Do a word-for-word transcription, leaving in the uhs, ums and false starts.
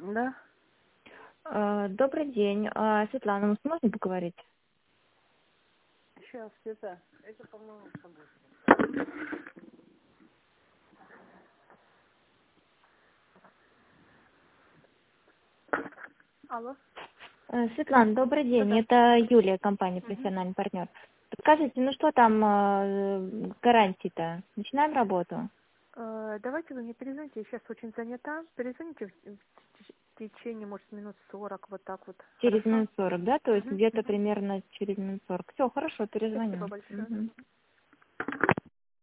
Да. Э, Добрый день. А, Светлана, мы сможем поговорить? Сейчас, это, это, по-моему, погода. Алло. Э, Светлана, добрый день. Да-да. Это Юлия, компания Угу. «Профессиональный партнер». Подскажите, ну что там э, гарантии-то? Начинаем работу? Э, давайте вы мне перезвоните, я сейчас очень занята. Перезвоните в, в теч- в течение, может, минут сорок, вот так вот. Через Хорошо? минут сорок, да? То есть Угу. где-то Угу. примерно через минут сорок. Все, хорошо, перезвоню. Спасибо большое. Мгм. Мгм.